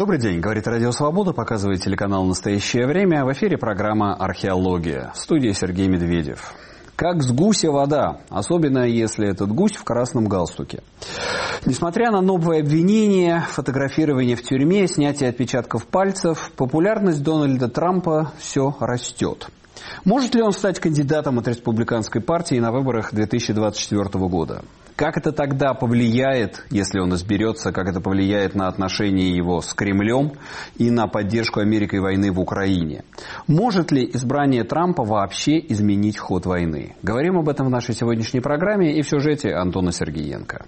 Добрый день, говорит Радио Свобода, показывает телеканал «Настоящее время». В эфире программа «Археология». В студии Сергей Медведев. Как с гуся вода, особенно если этот гусь в красном галстуке. Несмотря на новые обвинения, фотографирование в тюрьме, снятие отпечатков пальцев, популярность Дональда Трампа все растет. Может ли он стать кандидатом от республиканской партии на выборах 2024 года? Как это тогда повлияет, если он изберется, как это повлияет на отношения его с Кремлем и на поддержку Америкой войны в Украине? Может ли избрание Трампа вообще изменить ход войны? Говорим об этом в нашей сегодняшней программе и в сюжете Антона Сергеенко.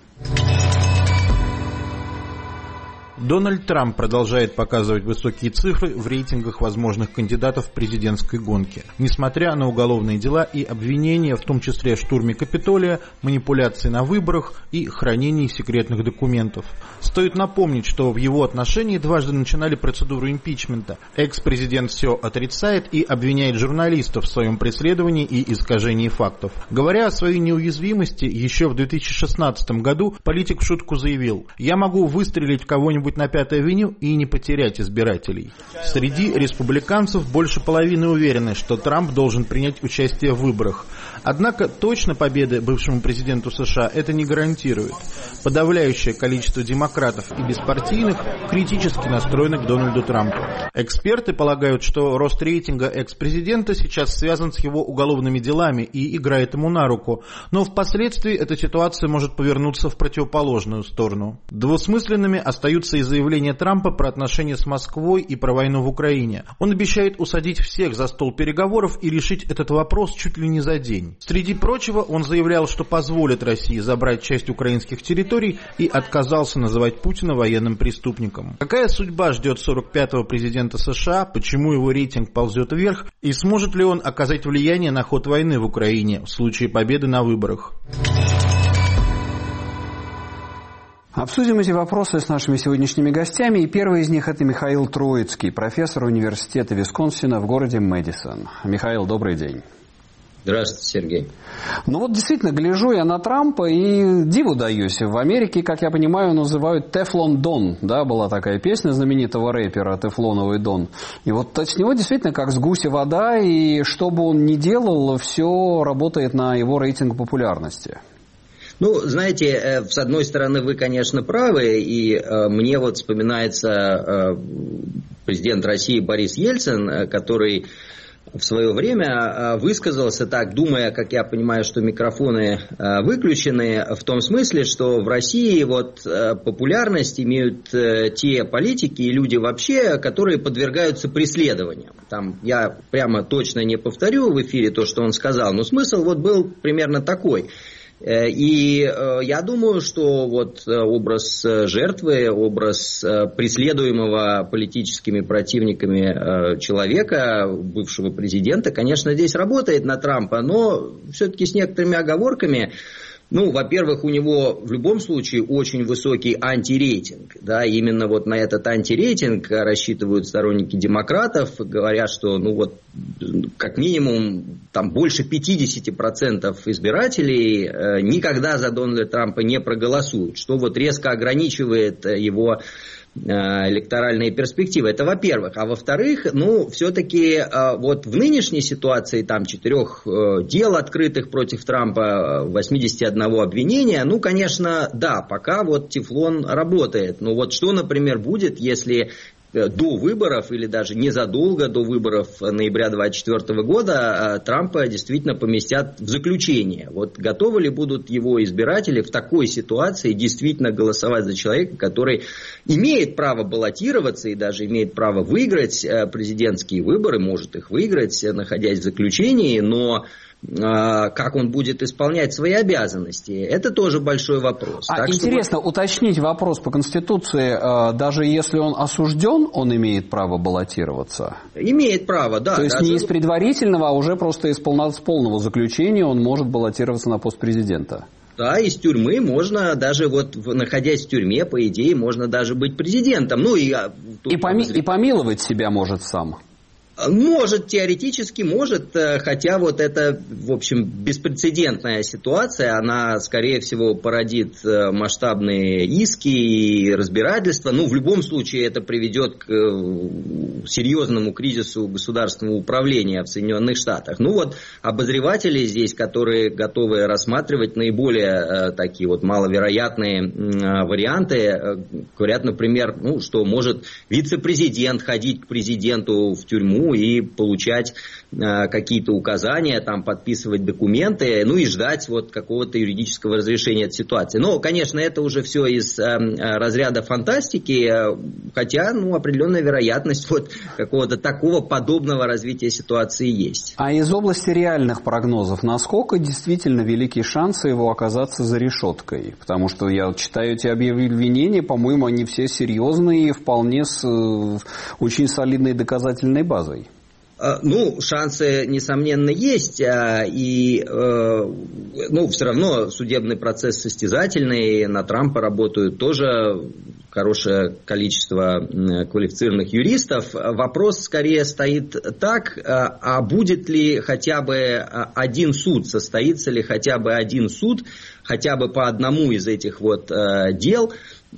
Дональд Трамп продолжает показывать высокие цифры в рейтингах возможных кандидатов в президентской гонке. Несмотря на уголовные дела и обвинения, в том числе в штурме Капитолия, манипуляции на выборах и хранении секретных документов. Стоит напомнить, что в его отношении дважды начинали процедуру импичмента. Экс-президент все отрицает и обвиняет журналистов в своем преследовании и искажении фактов. Говоря о своей неуязвимости, еще в 2016 году политик в шутку заявил: «Я могу выстрелить в кого-нибудь на Пятой авеню и не потерять избирателей». Среди республиканцев больше половины уверены, что Трамп должен принять участие в выборах. Однако точно победы бывшему президенту США это не гарантирует. Подавляющее количество демократов и беспартийных критически настроены к Дональду Трампу. Эксперты полагают, что рост рейтинга экс-президента сейчас связан с его уголовными делами и играет ему на руку, но впоследствии эта ситуация может повернуться в противоположную сторону. Двусмысленными остаются и заявления Трампа про отношения с Москвой и про войну в Украине. Он обещает усадить всех за стол переговоров и решить этот вопрос чуть ли не за день. Среди прочего, он заявлял, что позволит России забрать часть украинских территорий и отказался называть Путина военным преступником. Какая судьба ждет 45-го президента США, почему его рейтинг ползет вверх и сможет ли он оказать влияние на ход войны в Украине в случае победы на выборах? Обсудим эти вопросы с нашими сегодняшними гостями. И первый из них – это Михаил Троицкий, профессор университета Висконсина в городе Мэдисон. Михаил, добрый день. Здравствуйте, Сергей. Ну вот действительно, гляжу я на Трампа и диву даюсь. В Америке, как я понимаю, называют «Тефлон Дон». Да, была такая песня знаменитого рэпера «Тефлоновый Дон». И вот с него действительно как с гуся вода, и что бы он ни делал, все работает на его рейтинг популярности. Ну, знаете, с одной стороны, вы, конечно, правы, и мне вот вспоминается президент России Борис Ельцин, который в свое время высказался так, думая, как я понимаю, что микрофоны выключены, в том смысле, что в России вот популярность имеют те политики и люди вообще, которые подвергаются преследованиям. Там я прямо точно не повторю в эфире то, что он сказал, но смысл вот был примерно такой. И я думаю, что вот образ жертвы, образ преследуемого политическими противниками человека, бывшего президента, конечно, здесь работает на Трампа, но все-таки с некоторыми оговорками. Ну, во-первых, у него в любом случае очень высокий антирейтинг. Да, именно вот на этот антирейтинг рассчитывают сторонники демократов, говоря, что ну вот как минимум там больше 50% избирателей никогда за Дональда Трампа не проголосуют, что вот резко ограничивает его электоральные перспективы. Это во-первых. А во-вторых, ну, все-таки вот в нынешней ситуации там 4 дел открытых против Трампа, 81 обвинения, ну, конечно, да, пока вот тефлон работает. Но вот что, например, будет, если до выборов или даже незадолго до выборов ноября 2024 года Трампа действительно поместят в заключение. Вот готовы ли будут его избиратели в такой ситуации действительно голосовать за человека, который имеет право баллотироваться и даже имеет право выиграть президентские выборы, может их выиграть, находясь в заключении, но как он будет исполнять свои обязанности, это тоже большой вопрос. Интересно уточнить вопрос по Конституции, даже если он осужден, он имеет право баллотироваться? Имеет право, да. То есть не из предварительного, а уже просто из полного заключения он может баллотироваться на пост президента? Да, из тюрьмы можно, даже вот находясь в тюрьме, по идее, можно даже быть президентом. Ну, и помиловать себя может сам. Может, теоретически может, хотя вот это, в общем, беспрецедентная ситуация, она, скорее всего, породит масштабные иски и разбирательства. Ну, в любом случае, это приведет к серьезному кризису государственного управления в Соединенных Штатах. Ну, вот обозреватели здесь, которые готовы рассматривать наиболее такие вот маловероятные варианты, говорят, например, ну, что может вице-президент ходить к президенту в тюрьму и получать какие-то указания, там, подписывать документы, ну и ждать вот какого-то юридического разрешения этой ситуации. Но, конечно, это уже все из разряда фантастики, хотя, ну, определенная вероятность вот какого-то такого подобного развития ситуации есть. А из области реальных прогнозов, насколько действительно велики шансы его оказаться за решеткой? Потому что я читаю эти обвинения, по-моему, они все серьезные и вполне с очень солидной доказательной базой. Ну, шансы, несомненно, есть, и ну, все равно судебный процесс состязательный, на Трампа работают тоже хорошее количество квалифицированных юристов. Вопрос скорее стоит так, а будет ли хотя бы один суд, состоится ли хотя бы один суд, хотя бы по одному из этих вот дел,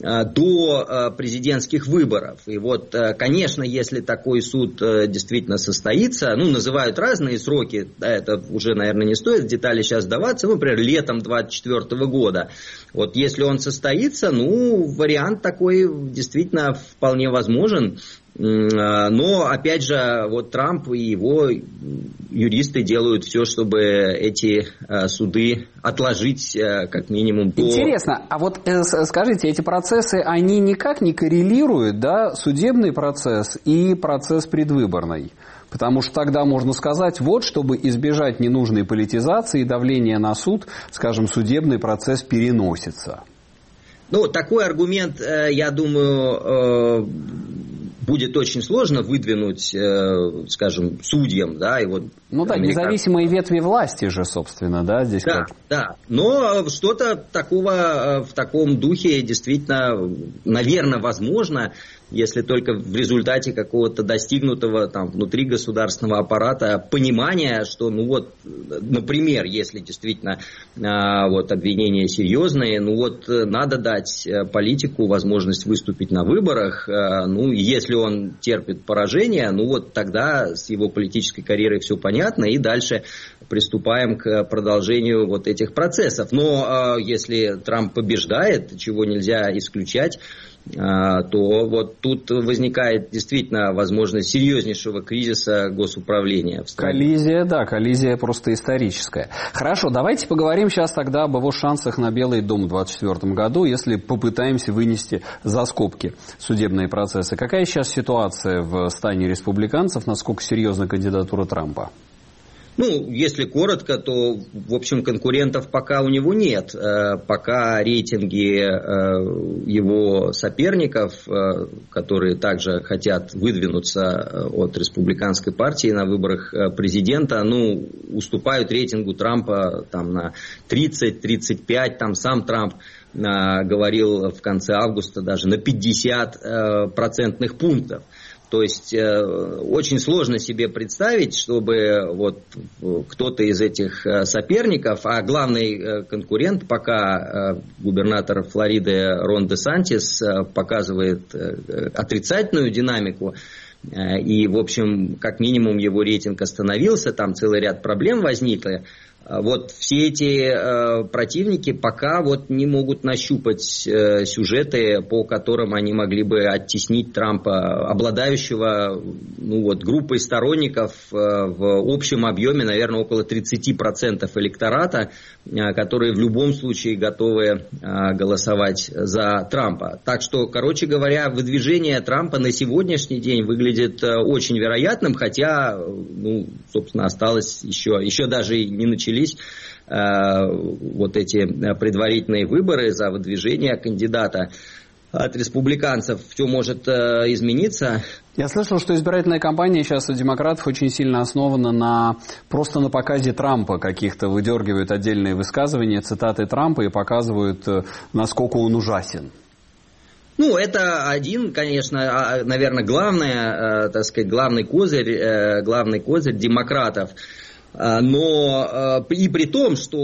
до президентских выборов. И вот, конечно, если такой суд действительно состоится, ну, называют разные сроки, да, это уже, наверное, не стоит в детали сейчас вдаваться, например, летом 2024 года. Вот если он состоится, ну, вариант такой действительно вполне возможен. Но, опять же, вот Трамп и его юристы делают все, чтобы эти суды отложить как минимум до... Интересно, а вот скажите, эти процессы, они никак не коррелируют, да, судебный процесс и процесс предвыборный? Потому что тогда можно сказать, вот, чтобы избежать ненужной политизации и давления на суд, скажем, судебный процесс переносится. Ну, такой аргумент, я думаю... будет очень сложно выдвинуть, скажем, судьям, да, и вот... Ну да, независимые ветви власти же, собственно, да, здесь да, как... Да, но что-то такого в таком духе действительно, наверное, возможно, если только в результате какого-то достигнутого там внутри государственного аппарата понимания, что, ну вот, например, если действительно вот обвинения серьезные, ну вот надо дать политику возможность выступить на выборах, ну если он терпит поражение, ну вот тогда с его политической карьерой все понятно, и дальше приступаем к продолжению вот этих процессов. Но если Трамп побеждает, чего нельзя исключать, то вот тут возникает действительно возможность серьезнейшего кризиса госуправления в стране. Коллизия, да, коллизия просто историческая. Хорошо, давайте поговорим сейчас тогда об его шансах на Белый дом в 2024 году, если попытаемся вынести за скобки судебные процессы. Какая сейчас ситуация в стане республиканцев, насколько серьезна кандидатура Трампа? Ну, если коротко, то, в общем, конкурентов пока у него нет. Пока рейтинги его соперников, которые также хотят выдвинуться от республиканской партии на выборах президента, ну, уступают рейтингу Трампа там, на 30-35, там сам Трамп говорил в конце августа даже на 50 процентных пунктов. То есть очень сложно себе представить, чтобы вот кто-то из этих соперников, а главный конкурент пока губернатор Флориды Рон Десантис показывает отрицательную динамику, и, в общем, как минимум его рейтинг остановился, там целый ряд проблем возникли. Вот все эти противники пока вот не могут нащупать сюжеты, по которым они могли бы оттеснить Трампа, обладающего ну, вот, группой сторонников в общем объеме, наверное, около 30% электората, которые в любом случае готовы голосовать за Трампа. Так что, короче говоря, выдвижение Трампа на сегодняшний день выглядит очень вероятным, хотя, ну, собственно, осталось еще даже и не начались вот эти предварительные выборы за выдвижение кандидата от республиканцев. Все может измениться. Я слышал, что избирательная кампания сейчас у демократов очень сильно основана просто на показе Трампа каких-то, выдергивают отдельные высказывания, цитаты Трампа и показывают, насколько он ужасен. Ну, это один, конечно, наверное, главный козырь демократов. Но и при том, что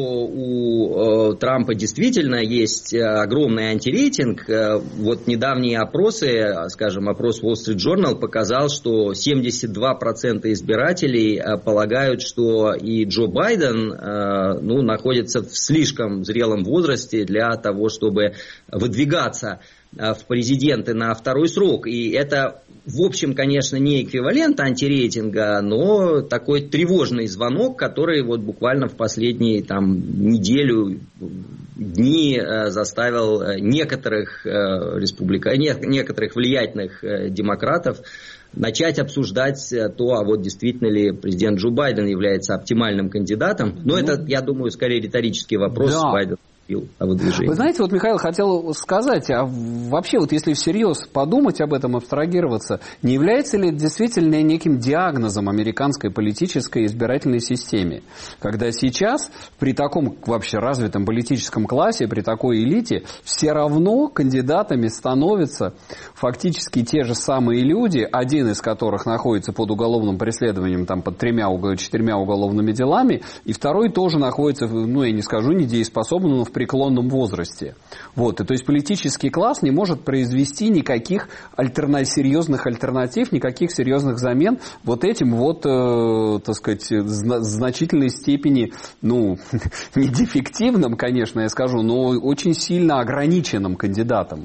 у Трампа действительно есть огромный антирейтинг, вот недавние опросы, скажем, опрос Wall Street Journal показал, что 72% избирателей полагают, что и Джо Байден находится в слишком зрелом возрасте для того, чтобы выдвигаться в президенты на второй срок. И это, в общем, конечно, не эквивалент антирейтинга, но такой тревожный звонок, который вот буквально в последние неделю, дни заставил некоторых некоторых влиятельных демократов начать обсуждать то, а вот действительно ли президент Джо Байден является оптимальным кандидатом. Но это, я думаю, скорее риторический вопрос. Да. Байден о выдвижении. Вы знаете, вот Михаил хотел сказать, а вообще вот если всерьез подумать об этом, абстрагироваться, не является ли это действительно неким диагнозом американской политической избирательной системе? Когда сейчас при таком вообще развитом политическом классе, при такой элите, все равно кандидатами становятся фактически те же самые люди, один из которых находится под уголовным преследованием под 3-4 уголовными делами, и второй тоже находится, я не скажу недееспособным, но в преклонном возрасте. Вот. И то есть политический класс не может произвести никаких серьезных альтернатив, никаких серьезных замен вот этим так сказать, в значительной степени, не дефективным, конечно, я скажу, но очень сильно ограниченным кандидатом.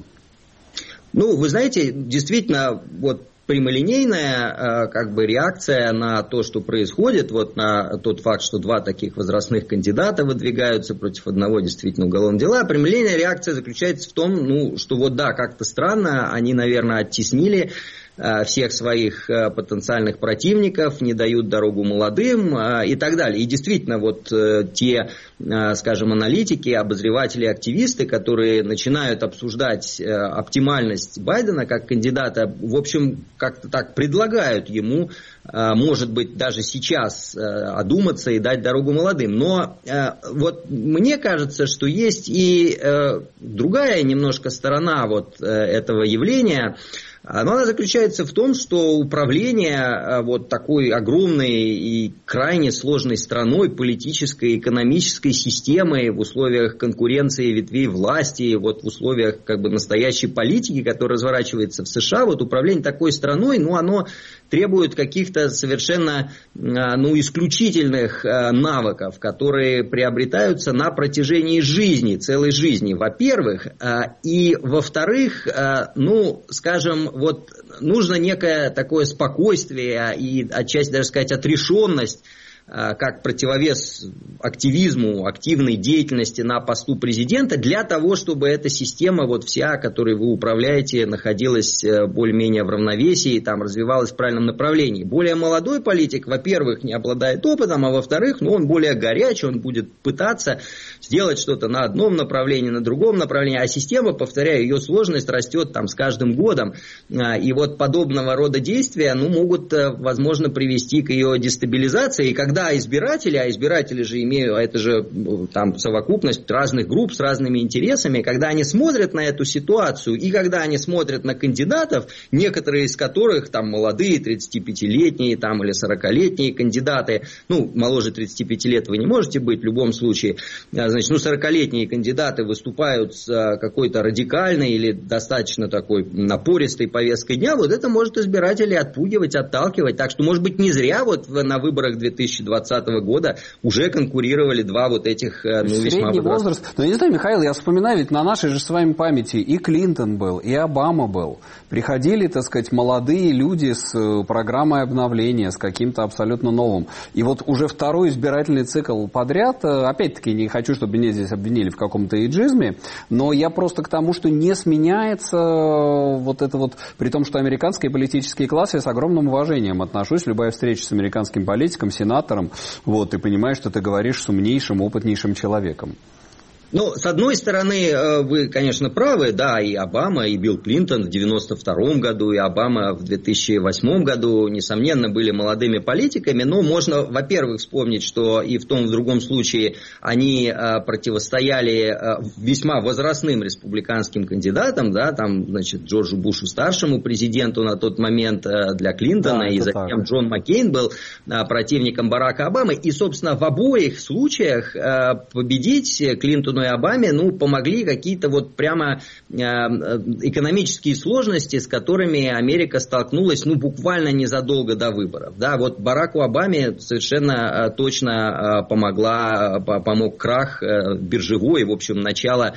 Вы знаете, действительно, прямолинейная реакция на то, что происходит, на тот факт, что два таких возрастных кандидата выдвигаются против одного действительно уголовного дела, прямолинейная реакция заключается в том, что как-то странно, они, наверное, оттеснили всех своих потенциальных противников, не дают дорогу молодым и так далее. И действительно, те, скажем, аналитики, обозреватели, активисты, которые начинают обсуждать оптимальность Байдена как кандидата, в общем, как-то так предлагают ему, может быть, даже сейчас одуматься и дать дорогу молодым. Но мне кажется, что есть и другая немножко сторона этого явления. Она заключается в том, что управление такой огромной и крайне сложной страной, политической, экономической системой в условиях конкуренции ветвей власти, в условиях настоящей политики, которая разворачивается в США, управление такой страной, оно требует каких-то совершенно исключительных навыков, нужно приобретаются на протяжении жизни, целой жизни, во-первых. И, во-вторых, скажем, нужно некое такое спокойствие и отчасти даже сказать отрешенность, как противовес активизму, активной деятельности на посту президента, для того, чтобы эта система вся, которой вы управляете, находилась более-менее в равновесии, развивалась в правильном направлении. Более молодой политик, во-первых, не обладает опытом, а во-вторых, он более горячий, он будет пытаться сделать что-то на одном направлении, на другом направлении, а система, повторяю, ее сложность растет с каждым годом, и подобного рода действия могут, возможно, привести к ее дестабилизации, и когда избиратели, а избиратели же это же совокупность разных групп с разными интересами, когда они смотрят на эту ситуацию и когда они смотрят на кандидатов, некоторые из которых молодые, 35-летние или 40-летние кандидаты, моложе 35 лет вы не можете быть в любом случае, 40-летние кандидаты выступают с какой-то радикальной или достаточно такой напористой повесткой дня, это может избирателей отпугивать, отталкивать, так что, может быть, не зря на выборах 2020 года уже конкурировали два этих весьма возраст. Но я не знаю, Михаил, я вспоминаю, ведь на нашей же с вами памяти и Клинтон был, и Обама был. Приходили, так сказать, молодые люди с программой обновления, с каким-то абсолютно новым. И уже второй избирательный цикл подряд, опять-таки, не хочу, чтобы меня здесь обвинили в каком-то эйджизме, но я просто к тому, что не сменяется это при том, что американский политический класс, я с огромным уважением отношусь, любая встреча с американским политиком, сенатором, ты понимаешь, что ты говоришь с умнейшим, опытнейшим человеком. Ну, с одной стороны, вы, конечно, правы, да, и Обама, и Билл Клинтон в 1992 году, и Обама в 2008 году, несомненно, были молодыми политиками, но можно, во-первых, вспомнить, что и в том, и в другом случае они противостояли весьма возрастным республиканским кандидатам, да, там, значит, Джорджу Бушу-старшему, президенту на тот момент для Клинтона, да, и затем так. Джон Маккейн был противником Барака Обамы, и, собственно, в обоих случаях победить Клинтону и Обаме, помогли какие-то вот прямо экономические сложности, с которыми Америка столкнулась, буквально незадолго до выборов. Да, вот Бараку Обаме совершенно точно помог крах биржевой, в общем, начало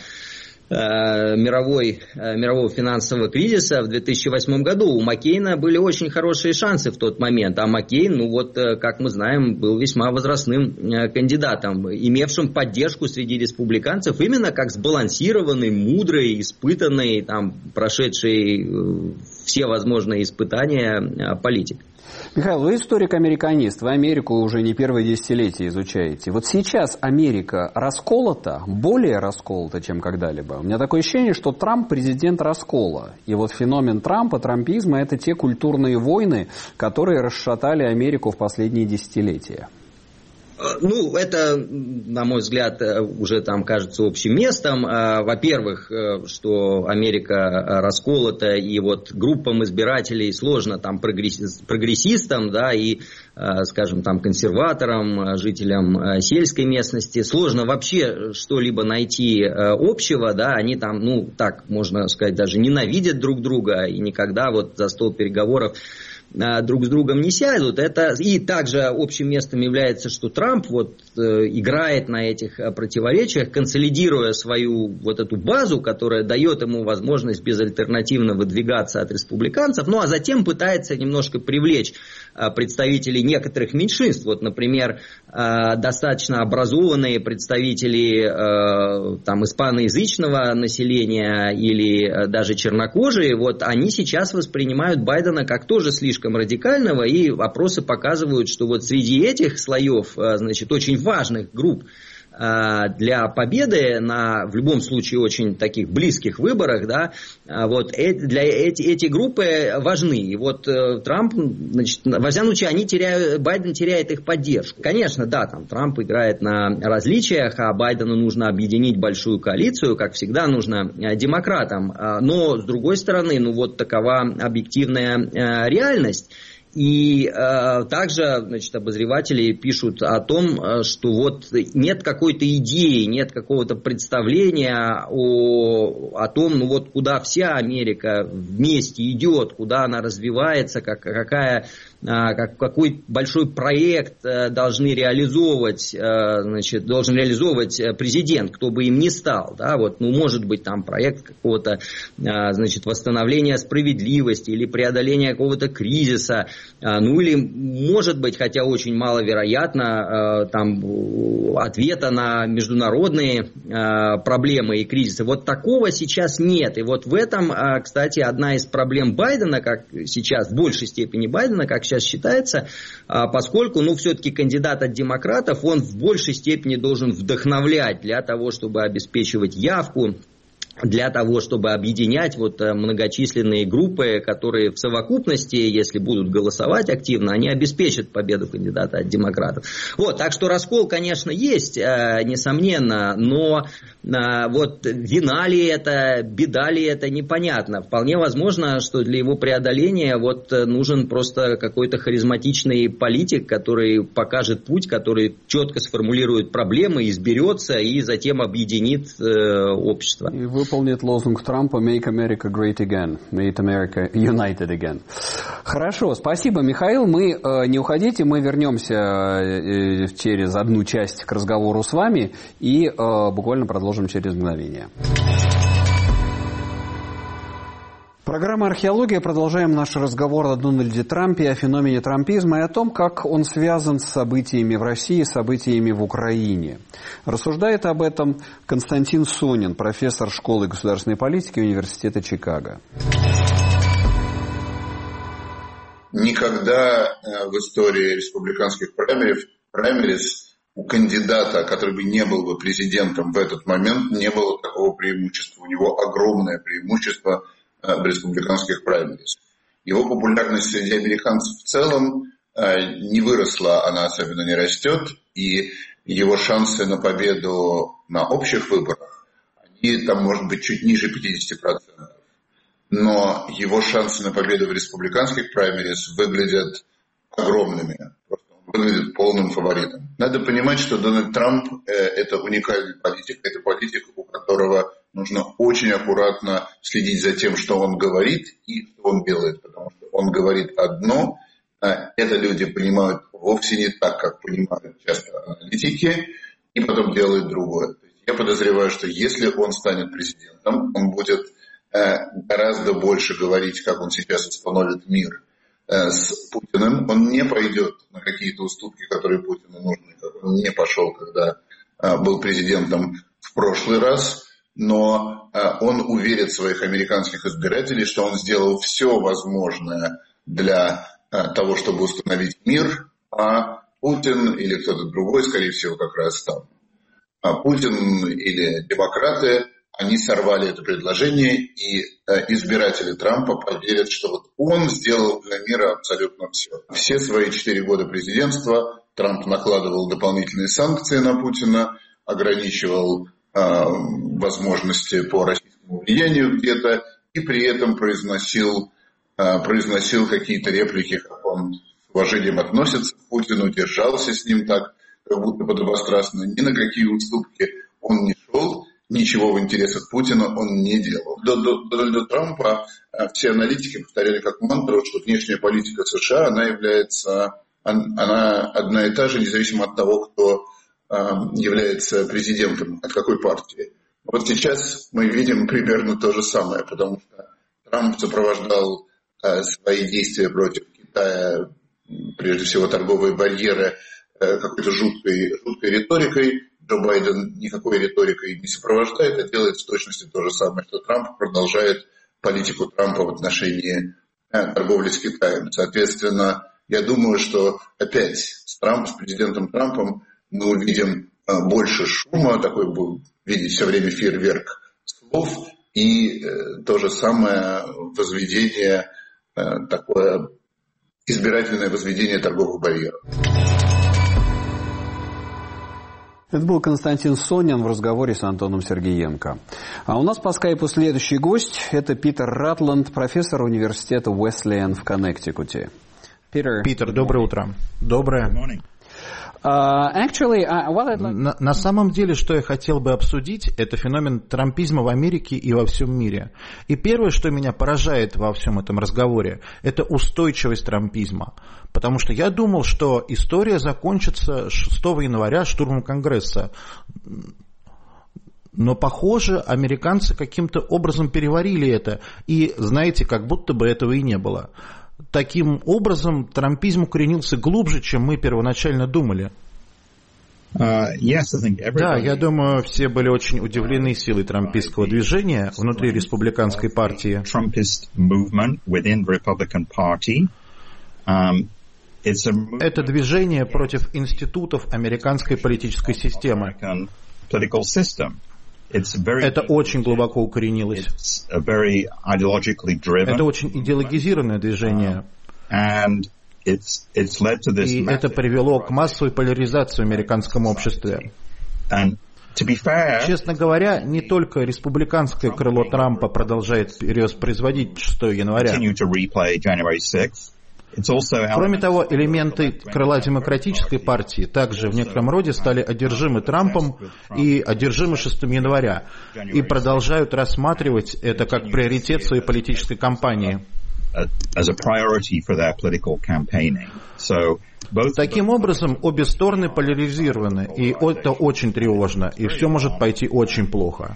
мирового финансового кризиса в 2008 году. У Маккейна были очень хорошие шансы в тот момент, а Маккейн, как мы знаем, был весьма возрастным кандидатом, имевшим поддержку среди республиканцев именно как сбалансированный, мудрый, испытанный, прошедший все возможные испытания политик. Михаил, вы историк-американист, вы Америку уже не первое десятилетие изучаете. Вот сейчас Америка расколота, более расколота, чем когда-либо. У меня такое ощущение, что Трамп президент раскола. И вот феномен Трампа, трампизма – это те культурные войны, которые расшатали Америку в последние десятилетия. Это, на мой взгляд, уже там кажется общим местом. Во-первых, что Америка расколота, и вот группам избирателей сложно, прогрессистам, да, и, скажем, консерваторам, жителям сельской местности, сложно вообще что-либо найти общего, да, они так можно сказать, даже ненавидят друг друга и никогда вот за стол переговоров друг с другом не сядут. И также общим местом является, что Трамп играет на этих противоречиях, консолидируя свою вот эту базу, которая дает ему возможность безальтернативно выдвигаться от республиканцев, а затем пытается немножко привлечь представителей некоторых меньшинств. Вот, например, достаточно образованные представители испаноязычного населения или даже чернокожие, они сейчас воспринимают Байдена как тоже слишком радикального, и опросы показывают, что вот среди этих слоев, очень важных групп для победы на, в любом случае, очень таких близких выборах, да, эти группы важны. И Трамп, во всяком случае, Байден теряет их поддержку. Конечно, да, Трамп играет на различиях, а Байдену нужно объединить большую коалицию, как всегда нужно демократам. Но, с другой стороны, такова объективная реальность. И также, обозреватели пишут о том, что нет какой-то идеи, нет какого-то представления о том, куда вся Америка вместе идет, куда она развивается, какой большой проект должен реализовывать президент, кто бы им ни стал. Да? Может быть, проект какого-то восстановления справедливости или преодоления какого-то кризиса. Или, может быть, хотя очень маловероятно, ответа на международные проблемы и кризисы. Такого сейчас нет. И в этом, кстати, одна из проблем Байдена, как сейчас, в большей степени Байдена, как сейчас считается, поскольку, все-таки кандидат от демократов, он в большей степени должен вдохновлять для того, чтобы обеспечивать явку, для того, чтобы объединять многочисленные группы, которые в совокупности, если будут голосовать активно, они обеспечат победу кандидата от демократов. Так что раскол, конечно, есть, несомненно, но вина ли это, беда ли это, непонятно. Вполне возможно, что для его преодоления нужен просто какой-то харизматичный политик, который покажет путь, который четко сформулирует проблемы, изберется и затем объединит общество. И выполнит лозунг Трампа «Make America Great Again», «Make America United Again». Хорошо, спасибо, Михаил. Мы не уходите, мы вернемся через одну часть к разговору с вами и буквально продолжим через мгновение. Программа «Археология». Продолжаем наш разговор о Дональде Трампе, о феномене трампизма и о том, как он связан с событиями в России, событиями в Украине. Рассуждает об этом Константин Сонин, профессор школы государственной политики Университета Чикаго. Никогда в истории республиканских праймериз у кандидата, который бы не был бы президентом в этот момент, не было такого преимущества. У него огромное преимущество в республиканских праймерис. Его популярность среди американцев в целом не выросла, она особенно не растет, и его шансы на победу на общих выборах, они там, может быть, чуть ниже 50%. Но его шансы на победу в республиканских праймерис выглядят огромными, просто он выглядит полным фаворитом. Надо понимать, что Дональд Трамп – это уникальный политик, это политик, у которого нужно очень аккуратно следить за тем, что он говорит и что он делает, потому что он говорит одно, а это люди понимают вовсе не так, как понимают часто аналитики, и потом делают другое. Я подозреваю, что если он станет президентом, он будет гораздо больше говорить, как он сейчас установит мир с Путиным. Он не пойдет на какие-то уступки, которые Путину нужны, как он не пошел, когда был президентом в прошлый раз, но он уверит своих американских избирателей, что он сделал все возможное для того, чтобы установить мир, а Путин или кто-то другой, скорее всего, как раз там. А Путин или демократы, они сорвали это предложение, и избиратели Трампа поверят, что вот он сделал для мира абсолютно все. Все свои 4 года президентства Трамп накладывал дополнительные санкции на Путина, ограничивал возможности по российскому влиянию где-то, и при этом произносил какие-то реплики, как он с уважением относится к Путину, держался с ним так, как будто подобострастно. Ни на какие уступки он не шел, ничего в интересах Путина он не делал. До Дональда Трампа все аналитики повторяли как мантру, что внешняя политика США, она одна и та же, независимо от того, кто является президентом, от какой партии. Вот сейчас мы видим примерно то же самое, потому что Трамп сопровождал свои действия против Китая, прежде всего торговые барьеры, какой-то жуткой риторикой. Джо Байден никакой риторикой не сопровождает, а делает в точности то же самое, что Трамп продолжает политику Трампа в отношении торговли с Китаем. Соответственно, я думаю, что опять с президентом Трампом мы увидим больше шума, такой будем видеть все время фейерверк слов, и то же самое возведение, такое избирательное возведение торговых барьеров. Это был Константин Сонин в разговоре с Антоном Сергеенко. А у нас по скайпу следующий гость – это Питер Ратланд, профессор университета Уэслиен в Коннектикуте. Питер, доброе утро. Доброе. На самом деле, что я хотел бы обсудить, это феномен трампизма в Америке и во всем мире. И первое, что меня поражает во всем этом разговоре, это устойчивость трампизма. Потому что я думал, что история закончится 6 января штурмом Конгресса. Но, похоже, американцы каким-то образом переварили это. И, знаете, как будто бы этого и не было. Таким образом, трампизм укоренился глубже, чем мы первоначально думали. Да, я думаю, все были очень удивлены силой трампистского движения внутри республиканской партии. Это движение против институтов американской политической системы. Это очень глубоко укоренилось. Это очень идеологизированное движение. И это привело к массовой поляризации в американском обществе. Честно говоря, не только республиканское крыло Трампа продолжает воспроизводить 6 января. Кроме того, элементы крыла демократической партии также в некотором роде стали одержимы Трампом и одержимы 6 января и продолжают рассматривать это как приоритет своей политической кампании. Таким образом, обе стороны поляризированы, и это очень тревожно, и все может пойти очень плохо.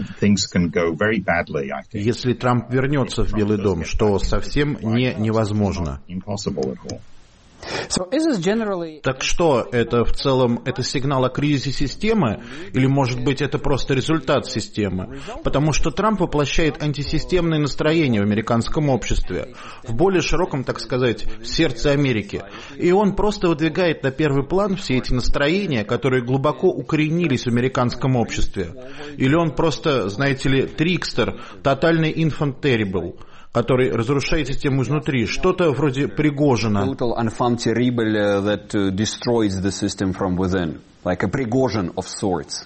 Если Трамп вернется в Белый дом, что совсем невозможно. Так что, это в целом это сигнал о кризисе системы, или может быть это просто результат системы? Потому что Трамп воплощает антисистемные настроения в американском обществе, в более широком, так сказать, сердце Америки. И он просто выдвигает на первый план все эти настроения, которые глубоко укоренились в американском обществе. Или он просто, знаете ли, трикстер, тотальный infant terrible, который разрушает систему изнутри, что-то вроде Пригожина. Total enfant terrible that destroys the system from within, like a Prigozhin of sorts.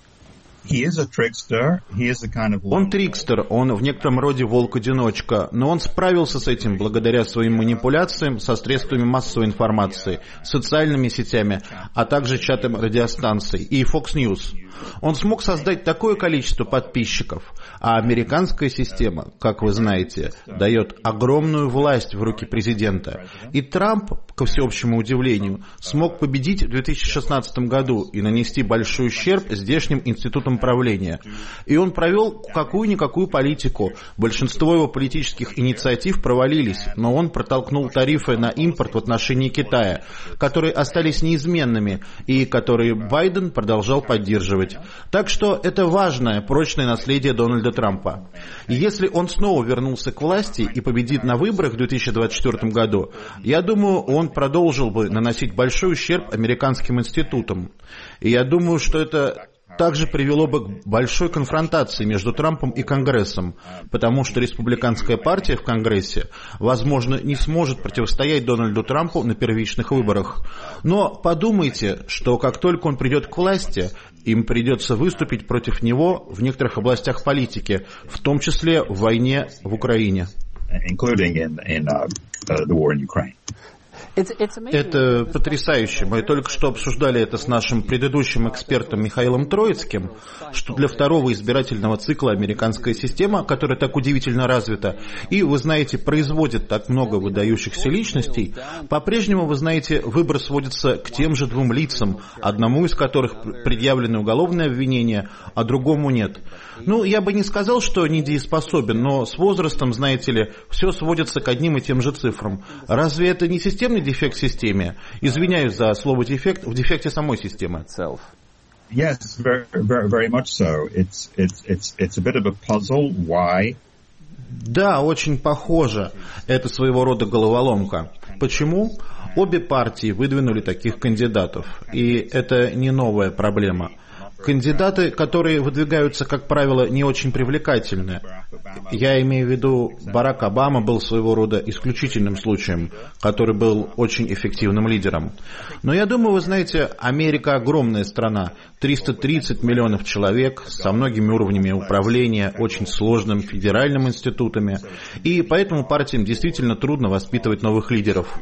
Он трикстер, он в некотором роде волк-одиночка, но он справился с этим благодаря своим манипуляциям со средствами массовой информации, социальными сетями, а также чатам радиостанций и Fox News. Он смог создать такое количество подписчиков, а американская система, как вы знаете, дает огромную власть в руки президента. И Трамп, ко всеобщему удивлению, смог победить в 2016 году и нанести большой ущерб здешним институтам правления. И он провел какую-никакую политику. Большинство его политических инициатив провалились, но он протолкнул тарифы на импорт в отношении Китая, которые остались неизменными и которые Байден продолжал поддерживать. Так что это важное, прочное наследие Дональда Трампа. И если он снова вернулся к власти и победит на выборах в 2024 году, я думаю, он продолжил бы наносить большой ущерб американским институтам. И я думаю, что это также привело бы к большой конфронтации между Трампом и Конгрессом, потому что республиканская партия в Конгрессе, возможно, не сможет противостоять Дональду Трампу на первичных выборах. Но подумайте, что как только он придет к власти, им придется выступить против него в некоторых областях политики, в том числе в войне в Украине. Это потрясающе. Мы только что обсуждали это с нашим предыдущим экспертом Михаилом Троицким, что для второго избирательного цикла американская система, которая так удивительно развита, и, вы знаете, производит так много выдающихся личностей, по-прежнему, вы знаете, выбор сводится к тем же двум лицам, одному из которых предъявлены уголовные обвинения, а другому нет. Ну, я бы не сказал, что недееспособен, но с возрастом, знаете ли, все сводится к одним и тем же цифрам. Разве это не системный дефект в системе? Извиняюсь за слово дефект, в дефекте самой системы. Yes, very much so. It's a bit of a puzzle. Why? Да, очень похоже. Это своего рода головоломка. Почему? Обе партии выдвинули таких кандидатов, и это не новая проблема. Кандидаты, которые выдвигаются, как правило, не очень привлекательны. Я имею в виду, Барак Обама был своего рода исключительным случаем, который был очень эффективным лидером. Но я думаю, вы знаете, Америка огромная страна, 330 миллионов человек, со многими уровнями управления, очень сложными федеральными институтами, и поэтому партиям действительно трудно воспитывать новых лидеров.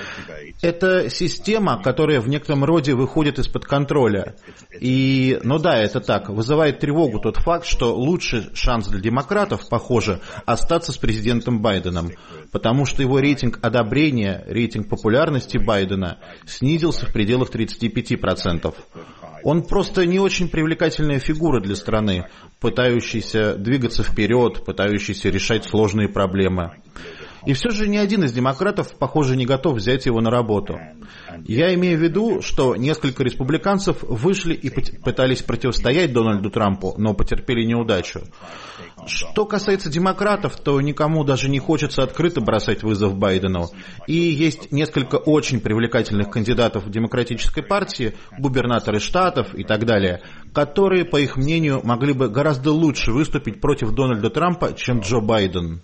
Это система, которая в некотором роде выходит из-под контроля. И, ну да, это так, вызывает тревогу тот факт, что лучший шанс для демократов, похоже, остаться с президентом Байденом, потому что его рейтинг одобрения, рейтинг популярности Байдена снизился в пределах 35%. Он просто не очень привлекательная фигура для страны, пытающаяся двигаться вперед, пытающаяся решать сложные проблемы. И все же ни один из демократов, похоже, не готов взять его на работу. Я имею в виду, что несколько республиканцев вышли и пытались противостоять Дональду Трампу, но потерпели неудачу. Что касается демократов, то никому даже не хочется открыто бросать вызов Байдену. И есть несколько очень привлекательных кандидатов в демократической партии, губернаторы штатов и так далее, которые, по их мнению, могли бы гораздо лучше выступить против Дональда Трампа, чем Джо Байден.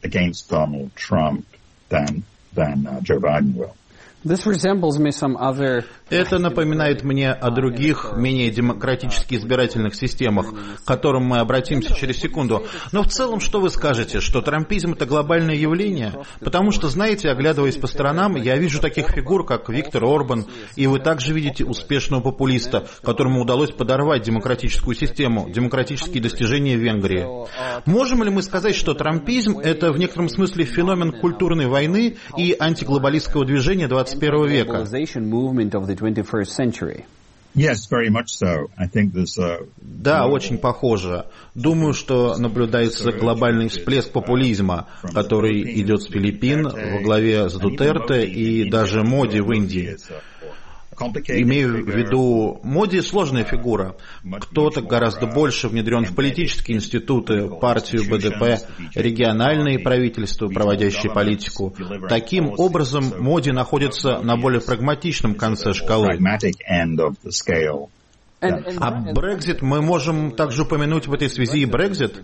Это напоминает мне о других, менее демократически избирательных системах, к которым мы обратимся через секунду. Но в целом, что вы скажете, что трампизм – это глобальное явление? Потому что, знаете, оглядываясь по сторонам, я вижу таких фигур, как Виктор Орбан, и вы также видите успешного популиста, которому удалось подорвать демократическую систему, демократические достижения в Венгрии. Можем ли мы сказать, что трампизм – это в некотором смысле феномен культурной войны и антиглобалистского движения 21 века? Yes, very much so. I think there's Да, очень похоже. Думаю, что наблюдается глобальный всплеск популизма, который идет с Филиппин во главе с Дутерте и даже Моди в Индии. Имею в виду, Моди сложная фигура. Кто-то гораздо больше внедрен в политические институты, партию БДП, региональные правительства, проводящие политику. Таким образом, Моди находится на более прагматичном конце шкалы. А Брексит, мы можем также упомянуть в этой связи и Брексит?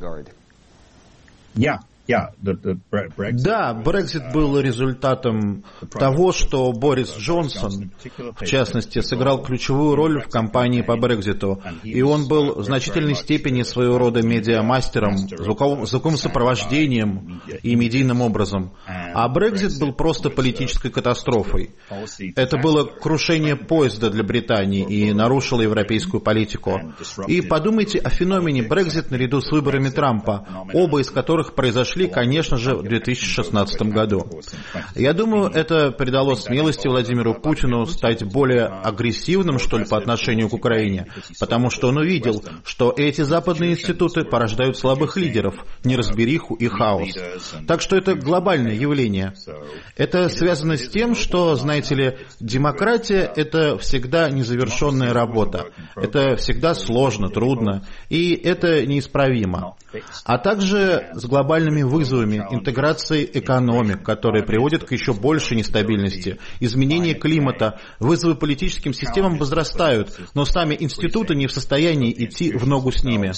Да, Брексит был результатом того, что Борис Джонсон, в частности, сыграл ключевую роль в кампании по Брекситу, и он был в значительной степени своего рода медиамастером, звуковым сопровождением и медийным образом. А Брексит был просто политической катастрофой. Это было крушение поезда для Британии и нарушило европейскую политику. И подумайте о феномене Брексит наряду с выборами Трампа, оба из которых произошли, конечно же, в 2016 году. Я думаю, это придало смелости Владимиру Путину стать более агрессивным, что ли, по отношению к Украине, потому что он увидел, что эти западные институты порождают слабых лидеров, неразбериху и хаос. Так что это глобальное явление. Это связано с тем, что, знаете ли, демократия — это всегда незавершенная работа. Это всегда сложно, трудно, и это неисправимо. А также с глобальными вызовами интеграции экономик, которые приводят к еще большей нестабильности, изменение климата, вызовы политическим системам возрастают, но сами институты не в состоянии идти в ногу с ними.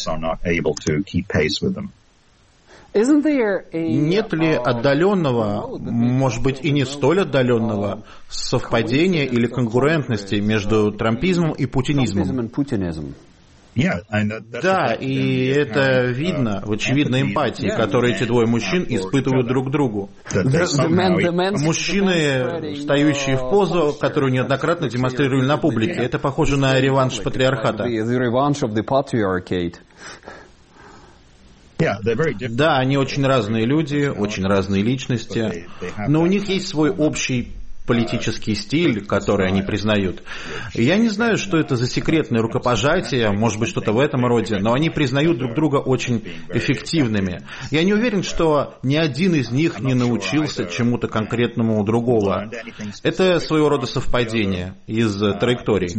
Нет ли отдаленного, может быть и не столь отдаленного, совпадения или конкурентности между трампизмом и путинизмом? Да, и это видно в очевидной эмпатии, которую эти двое мужчин испытывают друг к другу. Мужчины, встающие в позу, которую неоднократно демонстрировали на публике, это похоже на реванш патриархата. Да, они очень разные люди, очень разные личности, но у них есть свой общий политический стиль, который они признают. Я не знаю, что это за секретное рукопожатие, может быть, что-то в этом роде, но они признают друг друга очень эффективными. Я не уверен, что ни один из них не научился чему-то конкретному у другого. Это своего рода совпадение из траекторий.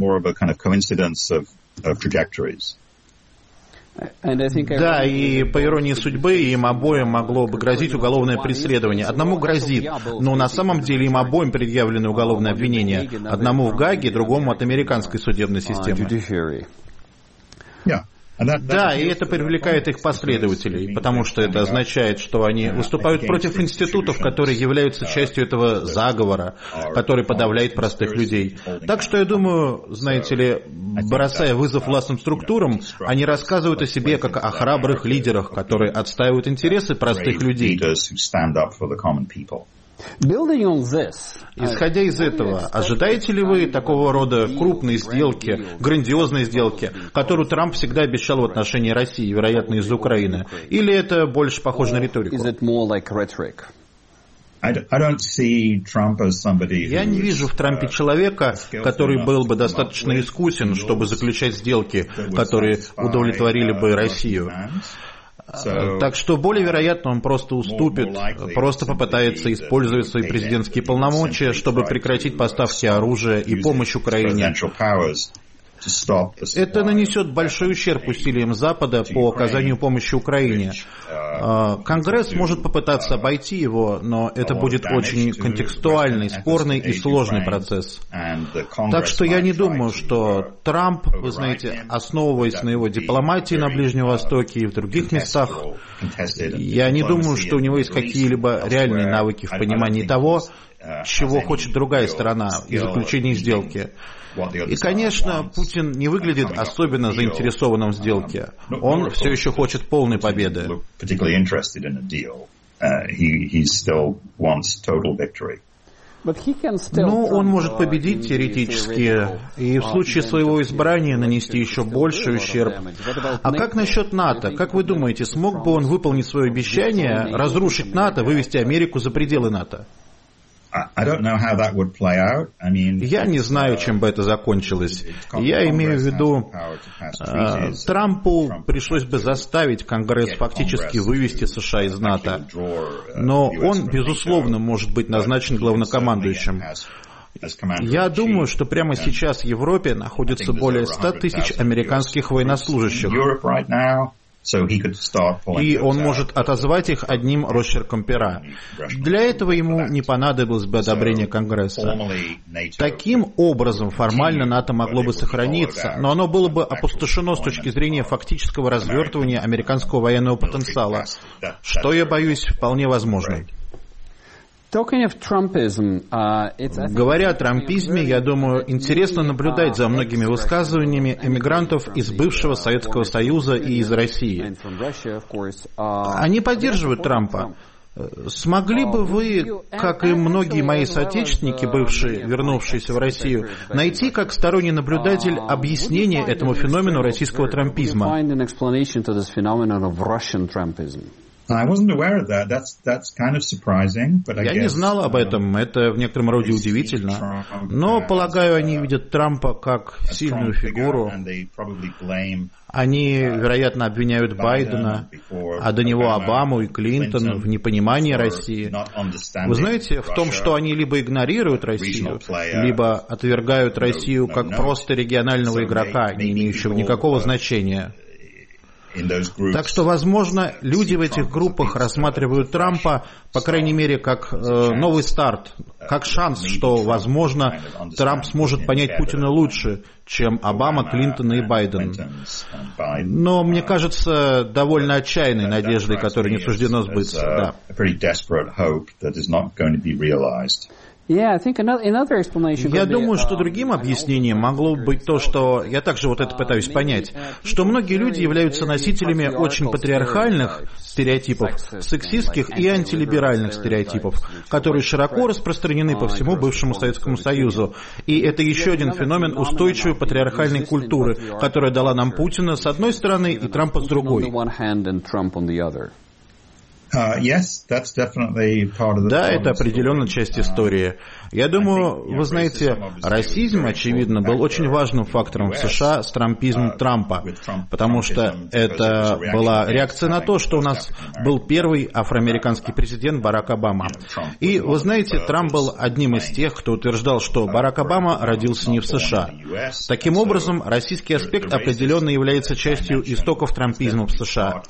Да, и по иронии судьбы им обоим могло бы грозить уголовное преследование. Одному грозит, но на самом деле им обоим предъявлены уголовные обвинения. Одному в Гааге, другому от американской судебной системы. Да, и это привлекает их последователей, потому что это означает, что они выступают против институтов, которые являются частью этого заговора, который подавляет простых людей. Так что я думаю, знаете ли, бросая вызов властным структурам, они рассказывают о себе как о храбрых лидерах, которые отстаивают интересы простых людей. Исходя из этого, ожидаете ли вы такого рода крупной сделки, грандиозной сделки, которую Трамп всегда обещал в отношении России, вероятно, из-за Украины? Или это больше похоже на риторику? Я не вижу в Трампе человека, который был бы достаточно искусен, чтобы заключать сделки, которые удовлетворили бы Россию. Так что более вероятно он просто уступит, просто попытается использовать свои президентские полномочия, чтобы прекратить поставки оружия и помощь Украине. Это нанесет большой ущерб усилиям Запада по оказанию помощи Украине. Конгресс может попытаться обойти его, но это будет очень контекстуальный, спорный и сложный процесс. Так что я не думаю, что Трамп, вы знаете, основываясь на его дипломатии на Ближнем Востоке и в других местах, я не думаю, что у него есть какие-либо реальные навыки в понимании того, чего хочет другая сторона и заключения сделки. И, конечно, Путин не выглядит особенно заинтересованным в сделке. Он все еще хочет полной победы. Но он может победить теоретически и в случае своего избрания нанести еще больший ущерб. А как насчет НАТО? Как вы думаете, смог бы он выполнить свое обещание, разрушить НАТО, вывести Америку за пределы НАТО? Я не знаю, чем бы это закончилось. Я имею в виду, Трампу пришлось бы заставить Конгресс фактически вывести США из НАТО. Но он, безусловно, может быть назначен главнокомандующим. Я думаю, что прямо сейчас в Европе находится более 100 тысяч американских военнослужащих. И он может отозвать их одним росчерком пера. Для этого ему не понадобилось бы одобрение Конгресса. Таким образом, формально НАТО могло бы сохраниться, но оно было бы опустошено с точки зрения фактического развертывания американского военного потенциала, что, я боюсь, вполне возможно. Говоря о трампизме, я думаю, интересно наблюдать за многими высказываниями эмигрантов из бывшего Советского Союза и из России. Они поддерживают Трампа. Смогли бы вы, как и многие мои соотечественники, бывшие, вернувшиеся в Россию, найти как сторонний наблюдатель объяснение этому феномену российского трампизма? I wasn't aware of that. That's kind of surprising, but I guess, Я не знал об этом, это в некотором роде удивительно. Но, полагаю, они видят Трампа как сильную фигуру. Они, вероятно, обвиняют Байдена, а до него Обаму и Клинтон в непонимании России. Вы знаете, в том, что они либо игнорируют Россию, либо отвергают Россию как просто регионального игрока, не имеющего никакого значения. Так что, возможно, люди в этих группах рассматривают Трампа, по крайней мере, как новый старт, как шанс, что, возможно, Трамп сможет понять Путина лучше, чем Обама, Клинтон и Байден. Но, мне кажется, довольно отчаянной надеждой, которой не суждено сбыться. Я думаю, что другим объяснением могло быть то, что я также вот это пытаюсь понять, что многие люди являются носителями очень патриархальных стереотипов, сексистских и антилиберальных стереотипов, которые широко распространены по всему бывшему Советскому Союзу. И это еще один феномен устойчивой патриархальной культуры, которая дала нам Путина с одной стороны и Трампа с другой. Да, это определенно часть истории. Я думаю, вы знаете, расизм, очевидно, был очень важным фактором в США с трампизмом Трампа, потому что это была реакция на то, что у нас был первый афроамериканский президент Барак Обама. И, вы знаете, Трамп был одним из тех, кто утверждал, что Барак Обама родился не в США. Таким образом, российский аспект определенно является частью истоков трампизма в США.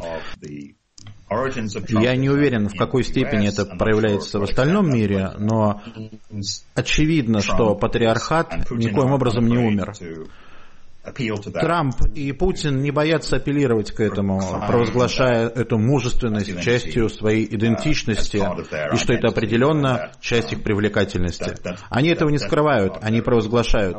Я не уверен, в какой степени это проявляется в остальном мире, но очевидно, что патриархат никоим образом не умер. Трамп и Путин не боятся апеллировать к этому, провозглашая эту мужественность частью своей идентичности, и что это определенно часть их привлекательности. Они этого не скрывают, они провозглашают.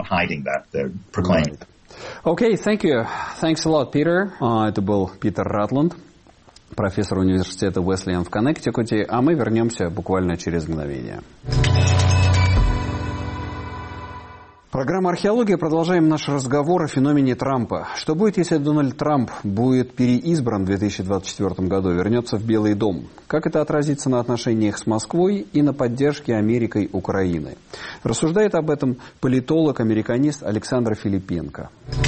Okay, thank you. Thanks a lot, Peter. Это был Питер Ратланд, профессор университета Уэслиан в Коннектикуте, а мы вернемся буквально через мгновение. Программа «Археология». Продолжаем наш разговор о феномене Трампа. Что будет, если Дональд Трамп будет переизбран в 2024 году, вернется в Белый дом? Как это отразится на отношениях с Москвой и на поддержке Америкой Украины? Рассуждает об этом политолог-американист Александр Филипенко.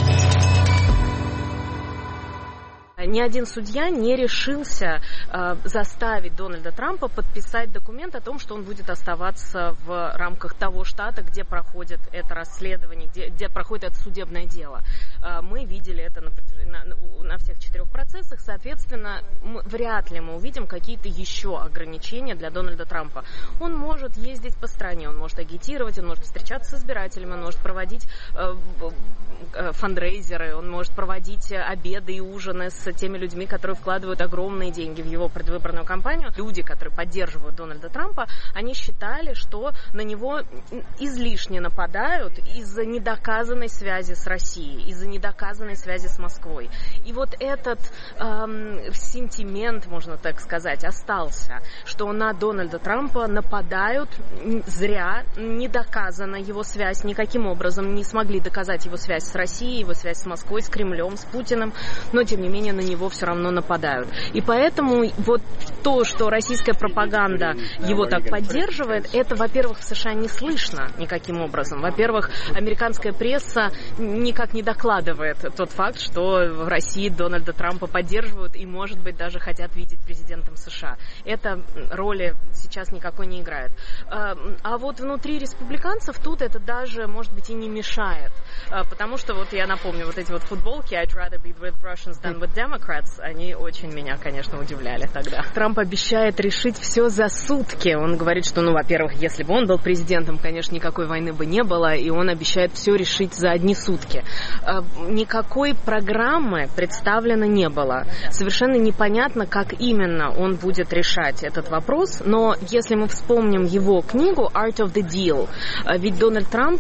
Ни один судья не решился заставить Дональда Трампа подписать документ о том, что он будет оставаться в рамках того штата, где проходит это расследование, где проходит это судебное дело. Мы видели это на всех 4 процессах, соответственно, вряд ли мы увидим какие-то еще ограничения для Дональда Трампа. Он может ездить по стране, он может агитировать, он может встречаться с избирателями, он может проводить фандрейзеры, он может проводить обеды и ужины с теми людьми, которые вкладывают огромные деньги в его предвыборную кампанию. Люди, которые поддерживают Дональда Трампа, они считали, что на него излишне нападают из-за недоказанной связи с Россией, из-за недоказанной связи с Москвой. И вот этот сентимент, можно так сказать, остался, что на Дональда Трампа нападают зря, не доказана его связь, никаким образом не смогли доказать его связь с Россией, его связь с Москвой, с Кремлем, с Путиным, но тем не менее на него все равно нападают. И поэтому вот то, что российская пропаганда его так поддерживает, это, во-первых, в США не слышно никаким образом. Во-первых, американская пресса никак не докладывает тот факт, что в России Дональда Трампа поддерживают и, может быть, даже хотят видеть президентом США. Это роли сейчас никакой не играет. А вот внутри республиканцев тут это даже, может быть, и не мешает. Потому что, вот я напомню, вот эти вот футболки I'd rather be with Russians than with Democrats, они очень меня, конечно, удивляли тогда. Трамп обещает решить все за сутки. Он говорит, что, во-первых, если бы он был президентом, конечно, никакой войны бы не было, и он обещает все решить за одни сутки. Никакой программы представлено не было. Совершенно непонятно, как именно он будет решать этот вопрос, но если мы вспомним его книгу Art of the Deal, ведь Дональд Трамп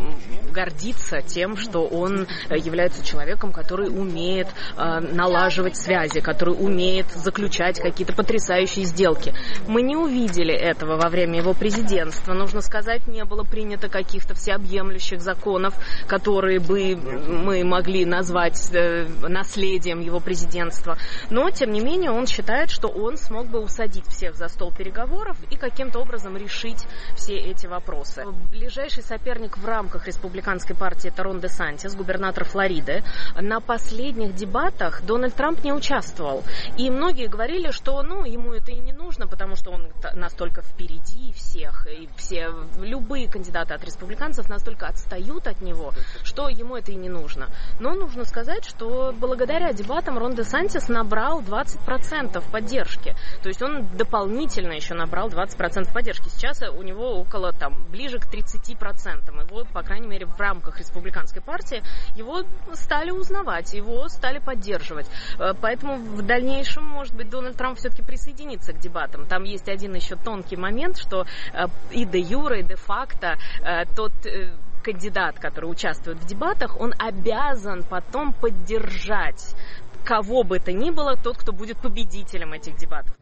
гордится тем, что он является человеком, который умеет налаживать связи, который умеет заключать какие-то потрясающие сделки. Мы не увидели этого во время его президентства. Нужно сказать, не было принято каких-то всеобъемлющих законов, которые бы мы могли назвать наследием его президентства. Но, тем не менее, он считает, что он смог бы усадить всех за стол переговоров и каким-то образом решить все эти вопросы. Ближайший соперник в рамках республиканской партии это Рон Десантис, губернатор Флориды. На последних дебатах Дональд Трамп не участвовал. И многие говорили, что ему это и не нужно, потому что он настолько впереди всех, и любые кандидаты от республиканцев настолько отстают от него, что ему это и не нужно. Но нужно сказать, что благодаря дебатам Рон Десантис набрал 20% поддержки. То есть он дополнительно еще набрал 20% поддержки. Сейчас у него ближе к 30%. И вот, по крайней мере, в рамках республиканской партии его стали узнавать, его стали поддерживать. Поэтому в дальнейшем, может быть, Дональд Трамп все-таки присоединится к дебатам. Там есть один еще тонкий момент, что и де юре, и де факто тот кандидат, который участвует в дебатах, он обязан потом поддержать кого бы то ни было, тот, кто будет победителем этих дебатов.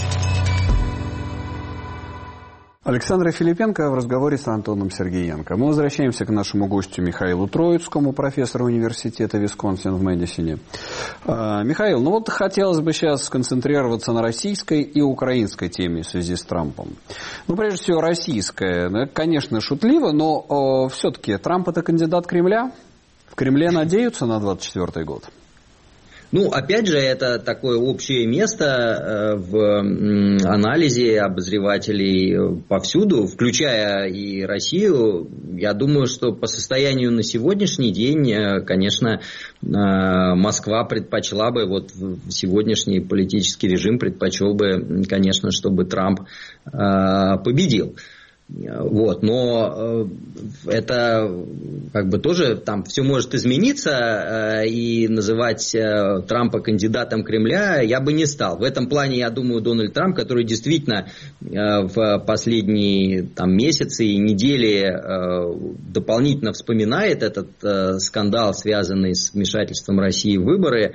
Александра Филипенко в разговоре с Антоном Сергеенко. Мы возвращаемся к нашему гостю Михаилу Троицкому, профессору университета Висконсин в Мэдисоне. Михаил, хотелось бы сейчас сконцентрироваться на российской и украинской теме в связи с Трампом. Прежде всего, российская. Конечно, шутливо, но все-таки Трамп – это кандидат Кремля. В Кремле надеются на 2024 год? Опять же, это такое общее место в анализе обозревателей повсюду, включая и Россию. Я думаю, что по состоянию на сегодняшний день, конечно, Москва предпочла бы, сегодняшний политический режим предпочел бы, конечно, чтобы Трамп победил. Но это тоже там все может измениться, и называть Трампа кандидатом Кремля я бы не стал. В этом плане, я думаю, Дональд Трамп, который действительно в последние месяцы и недели дополнительно вспоминает этот скандал, связанный с вмешательством России в выборы,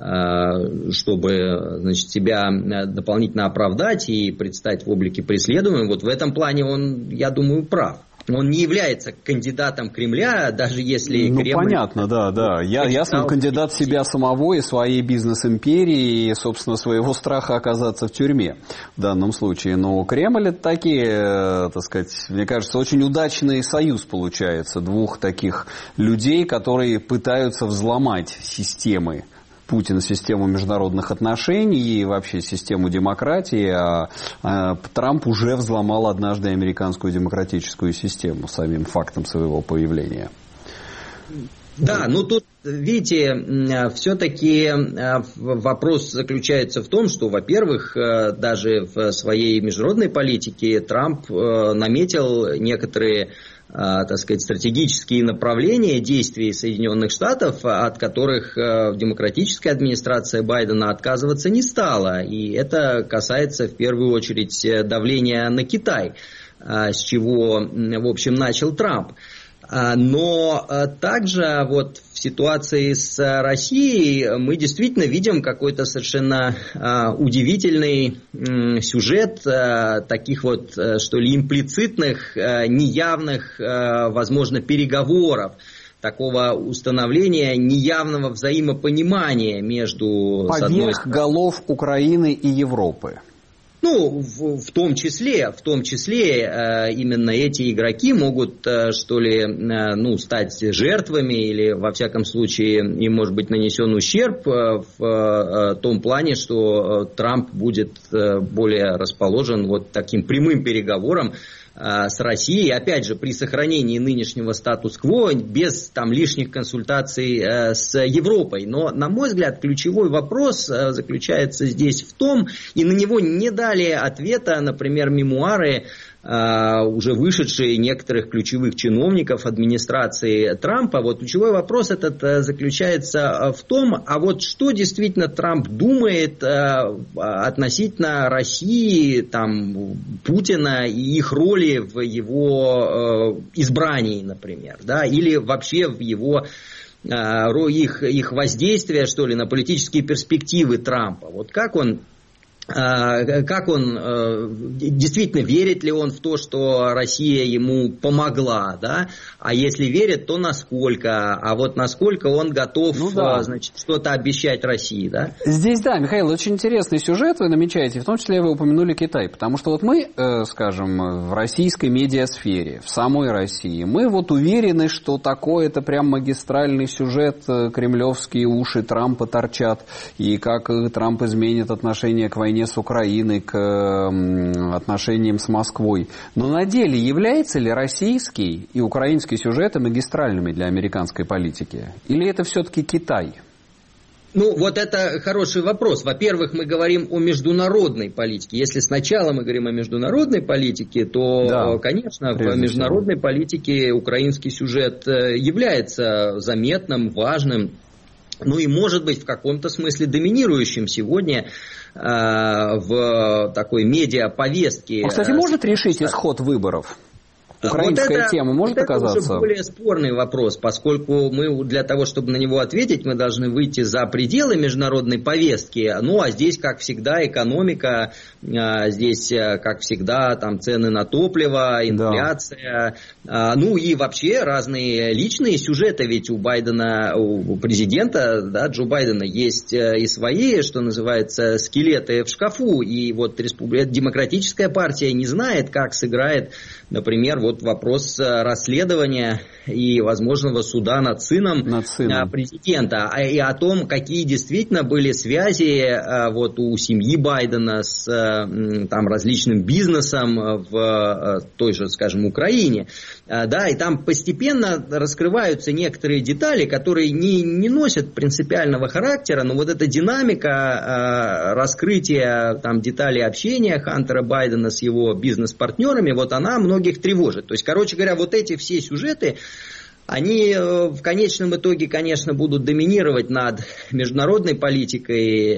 чтобы, себя дополнительно оправдать и предстать в облике преследуемым. В этом плане он, я думаю, прав. Он не является кандидатом Кремля, даже если Кремль... понятно, да. Ясно, кандидат себя самого и своей бизнес-империи, и, собственно, своего страха оказаться в тюрьме в данном случае. Но Кремль — это такие, мне кажется, очень удачный союз получается двух таких людей, которые пытаются взломать системы. Путин систему международных отношений и вообще систему демократии, а Трамп уже взломал однажды американскую демократическую систему самим фактом своего появления. Да, тут, видите, все-таки вопрос заключается в том, что, во-первых, даже в своей международной политике Трамп наметил некоторые стратегические направления действий Соединенных Штатов, от которых демократическая администрация Байдена отказываться не стала. И это касается в первую очередь давления на Китай, с чего, в общем, начал Трамп. Но также в ситуации с Россией мы действительно видим какой-то совершенно удивительный сюжет таких что ли имплицитных, неявных, возможно, переговоров такого установления неявного взаимопонимания между... Поверх голов Украины и Европы. Ну, в том числе именно эти игроки могут, что ли, стать жертвами или, во всяком случае, им может быть нанесен ущерб в том плане, что Трамп будет более расположен вот таким прямым переговорам с Россией, опять же, при сохранении нынешнего статус-кво, без там лишних консультаций с Европой. Но, на мой взгляд, ключевой вопрос заключается здесь в том, и на него не дали ответа, например, мемуары, уже вышедшие некоторых ключевых чиновников администрации Трампа. Вот ключевой вопрос этот заключается в том, а вот что действительно Трамп думает относительно России, там, Путина и их роли в его избрании, например, да, или вообще в его их воздействие, что ли, на политические перспективы Трампа. Вот как он действительно верит ли он в то, что Россия ему помогла, да? А если верит, то насколько? А вот насколько он готов, значит, что-то обещать России, да? Здесь, да, Михаил, очень интересный сюжет вы намечаете, в том числе вы упомянули Китай, потому что вот мы, скажем, в российской медиасфере, в самой России, мы вот уверены, что такой это прям магистральный сюжет, кремлевские уши Трампа торчат, и как Трамп изменит отношение к войне с Украиной, к отношениям с Москвой. Но на деле является ли российский и украинский сюжеты магистральными для американской политики? Или это все-таки Китай? Ну, вот это хороший вопрос. Во-первых, мы говорим о международной политике. Если сначала мы говорим о международной политике, то, да, конечно, в международной политике украинский сюжет является заметным, важным, ну и, может быть, в каком-то смысле доминирующим сегодня в такой медиаповестке. Кстати, может решить исход выборов? Украинская тема может оказаться? Это уже более спорный вопрос, поскольку мы для того, чтобы на него ответить, мы должны выйти за пределы международной повестки. Ну, а здесь, как всегда, экономика, здесь, как всегда, там цены на топливо, инфляция, да. Ну и вообще разные личные сюжеты, ведь у Байдена, у президента, да, Джо Байдена, есть и свои, что называется, скелеты в шкафу. И вот демократическая партия не знает, как сыграет, например, вот вопрос расследования и возможного суда над сыном президента, и о том, какие действительно были связи вот у семьи Байдена с там различным бизнесом в той же, скажем, Украине. Да, и там постепенно раскрываются некоторые детали, которые не носят принципиального характера, но вот эта динамика раскрытия там деталей общения Хантера Байдена с его бизнес-партнерами, вот она многих тревожит. То есть, короче говоря, вот эти все сюжеты, они в конечном итоге, конечно, будут доминировать над международной политикой,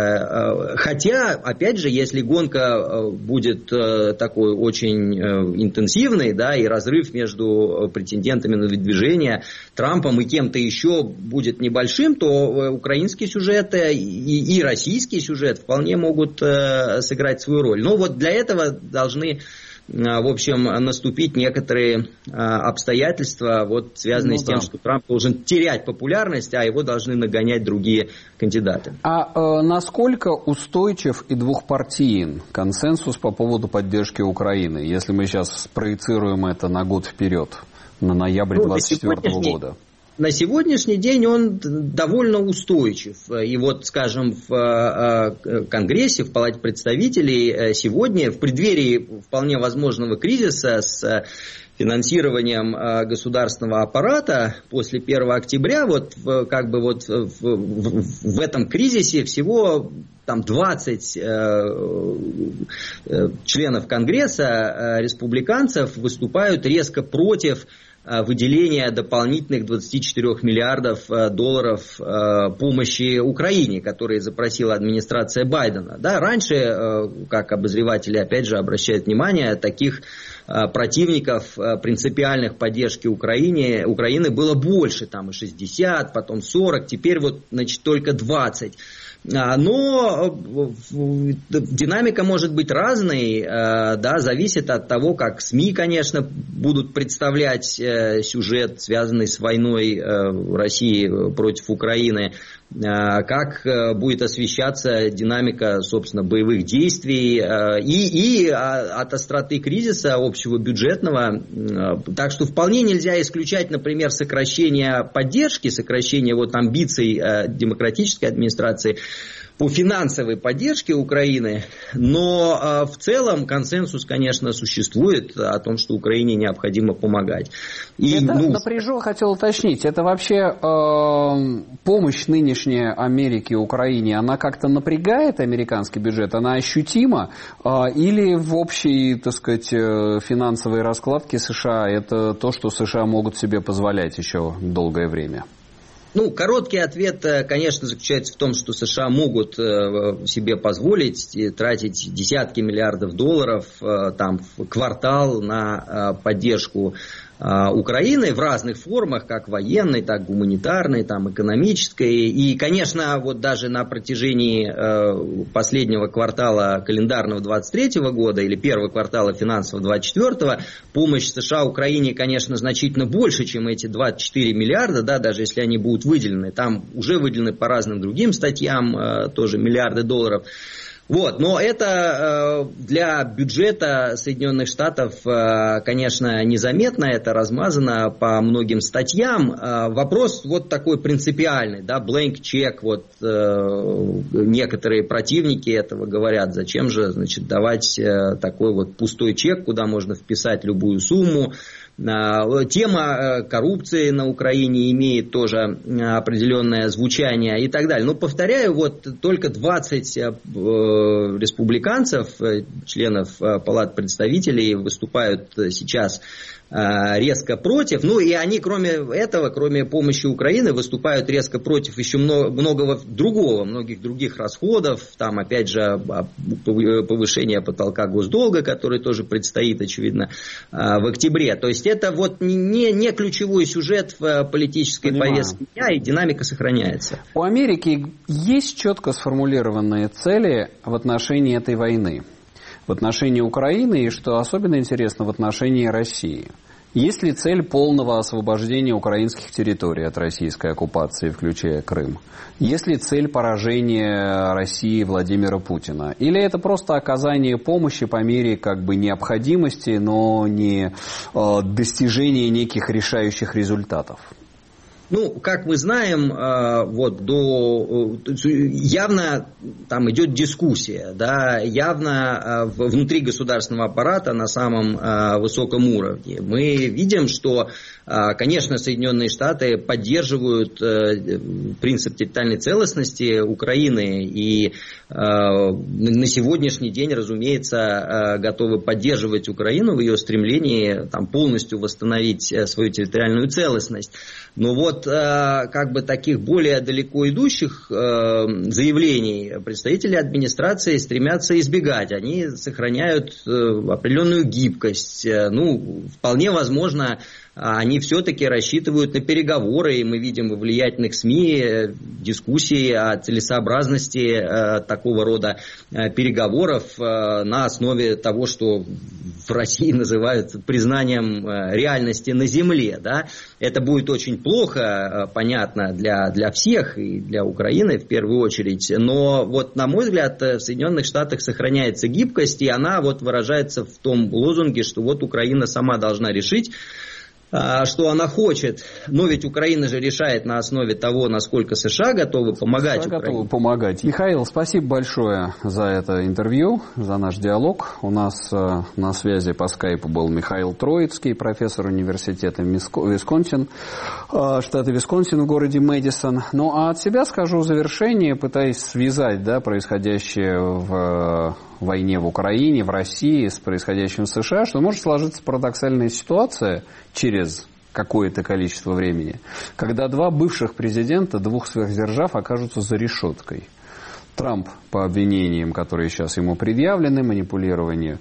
хотя, опять же, если гонка будет такой очень интенсивной, да, и разрыв между претендентами на выдвижение Трампом и кем-то еще будет небольшим, то украинские сюжеты и российский сюжет вполне могут сыграть свою роль. Но вот для этого должны, в общем, наступить некоторые обстоятельства, вот, связанные с тем, что Трамп должен терять популярность, а его должны нагонять другие кандидаты. А насколько устойчив и двухпартиен консенсус по поводу поддержки Украины, если мы сейчас проецируем это на год вперед, на ноябрь 2024 года? На сегодняшний день он довольно устойчив. И вот, скажем, в Конгрессе, в Палате представителей сегодня, в преддверии вполне возможного кризиса с финансированием государственного аппарата после 1 октября, вот как бы вот в этом кризисе всего там 20 членов Конгресса, республиканцев, выступают резко против выделения дополнительных 24 миллиардов долларов помощи Украине, которые запросила администрация Байдена. Да, раньше, как обозреватели опять же обращают внимание, таких противников принципиальных поддержки Украины было больше, там и 60, потом 40, теперь вот, значит, только 20. Но динамика может быть разной, да, зависит от того, как СМИ, конечно, будут представлять сюжет, связанный с войной России против Украины, как будет освещаться динамика, собственно, боевых действий и от остроты кризиса общего бюджетного. Так что вполне нельзя исключать, например, сокращение поддержки, сокращение вот амбиций демократической администрации по финансовой поддержке Украины, но в целом консенсус, конечно, существует о том, что Украине необходимо помогать. И, напряжу, хотел уточнить, это вообще помощь нынешняя Америке и Украине, она как-то напрягает американский бюджет, она ощутима, или в общей, так сказать, финансовой раскладке США это то, что США могут себе позволять еще долгое время? Короткий ответ, конечно, заключается в том, что США могут себе позволить тратить десятки миллиардов долларов там, в квартал на поддержку Украины в разных формах, как военной, так гуманитарной, там, экономической. И, конечно, вот даже на протяжении последнего квартала календарного 23 года или первого квартала финансового 24 помощь США Украине, конечно, значительно больше, чем эти 24 миллиарда, да, даже если они будут выделены. Там уже выделены по разным другим статьям тоже миллиарды долларов. Вот, но это для бюджета Соединенных Штатов, конечно, незаметно, это размазано по многим статьям. Вопрос вот такой принципиальный, да, blank check, вот некоторые противники этого говорят, зачем же, значит, давать такой вот пустой чек, куда можно вписать любую сумму. Тема коррупции на Украине имеет тоже определенное звучание и так далее. Но, повторяю, вот только 20 республиканцев, членов Палат представителей, выступают сейчас резко против. И они, кроме этого, кроме помощи Украины, выступают резко против еще многих других расходов. Там, опять же, повышение потолка госдолга, который тоже предстоит, очевидно, в октябре. То есть это вот не ключевой сюжет в политической повестке дня, и динамика сохраняется. У Америки есть четко сформулированные цели в отношении этой войны, в отношении Украины и, что особенно интересно, в отношении России. Есть ли цель полного освобождения украинских территорий от российской оккупации, включая Крым? Есть ли цель поражения России Владимира Путина? Или это просто оказание помощи по мере как бы необходимости, но не достижения неких решающих результатов? Как мы знаем, явно там идет дискуссия, да, явно внутри государственного аппарата на самом высоком уровне. Мы видим, что, конечно, Соединенные Штаты поддерживают принцип территориальной целостности Украины и на сегодняшний день, разумеется, готовы поддерживать Украину в ее стремлении там, полностью восстановить свою территориальную целостность. Но вот как бы таких более далеко идущих заявлений представители администрации стремятся избегать. Они сохраняют определенную гибкость. Вполне возможно, они все-таки рассчитывают на переговоры, и мы видим во влиятельных СМИ дискуссии о целесообразности такого рода переговоров на основе того, что в России называют признанием реальности на земле. Да? Это будет очень плохо, понятно, для всех, и для Украины в первую очередь, но вот, на мой взгляд, в Соединенных Штатах сохраняется гибкость, и она вот выражается в том лозунге, что вот Украина сама должна решить, что она хочет. Но ведь Украина же решает на основе того, насколько США готовы помогать Украине. Готовы помогать. Михаил, спасибо большое за это интервью, за наш диалог. У нас на связи по скайпу был Михаил Троицкий, профессор университета Висконсин, штата Висконсин в городе Мэдисон. А от себя скажу в завершение, пытаясь связать происходящее в войне в Украине, в России с происходящим в США, что может сложиться парадоксальная ситуация через какое-то количество времени, когда два бывших президента двух сверхдержав окажутся за решеткой. Трамп по обвинениям, которые сейчас ему предъявлены, манипулирование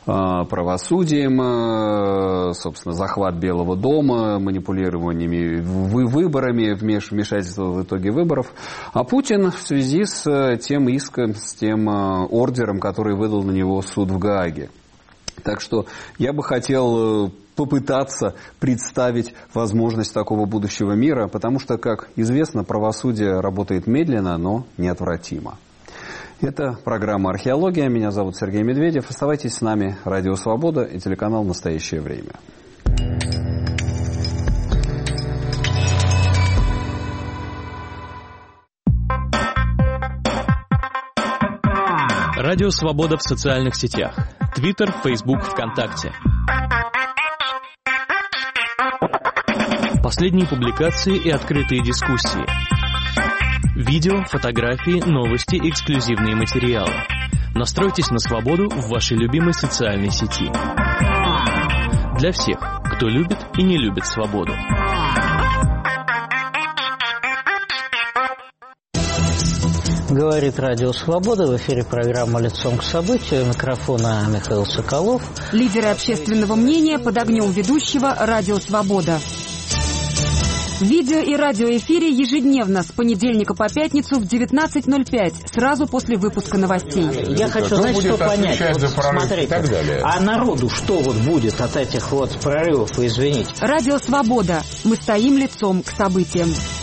правосудием, собственно, захват Белого дома, манипулированиями выборами, вмешательство в итоге выборов. А Путин в связи с тем иском, с тем ордером, который выдал на него суд в Гааге. Так что я бы хотел попытаться представить возможность такого будущего мира, потому что, как известно, правосудие работает медленно, но неотвратимо. Это программа «Археология». Меня зовут Сергей Медведев. Оставайтесь с нами. Радио «Свобода» и телеканал «Настоящее время». Радио «Свобода» в социальных сетях. Твиттер, Фейсбук, ВКонтакте. Последние публикации и открытые дискуссии. Видео, фотографии, новости, эксклюзивные материалы. Настройтесь на свободу в вашей любимой социальной сети. Для всех, кто любит и не любит свободу. Говорит Радио Свобода. В эфире программа «Лицом к событию». У микрофона Михаил Соколов. Лидеры общественного мнения под огнем ведущего Радио Свобода. В видео и радиоэфире ежедневно с понедельника по пятницу в 19:05, сразу после выпуска новостей. Я хочу, знаете, что понять. Вот, смотрите, а народу что вот будет от этих вот прорывов, извините? Радио Свобода. Мы стоим лицом к событиям.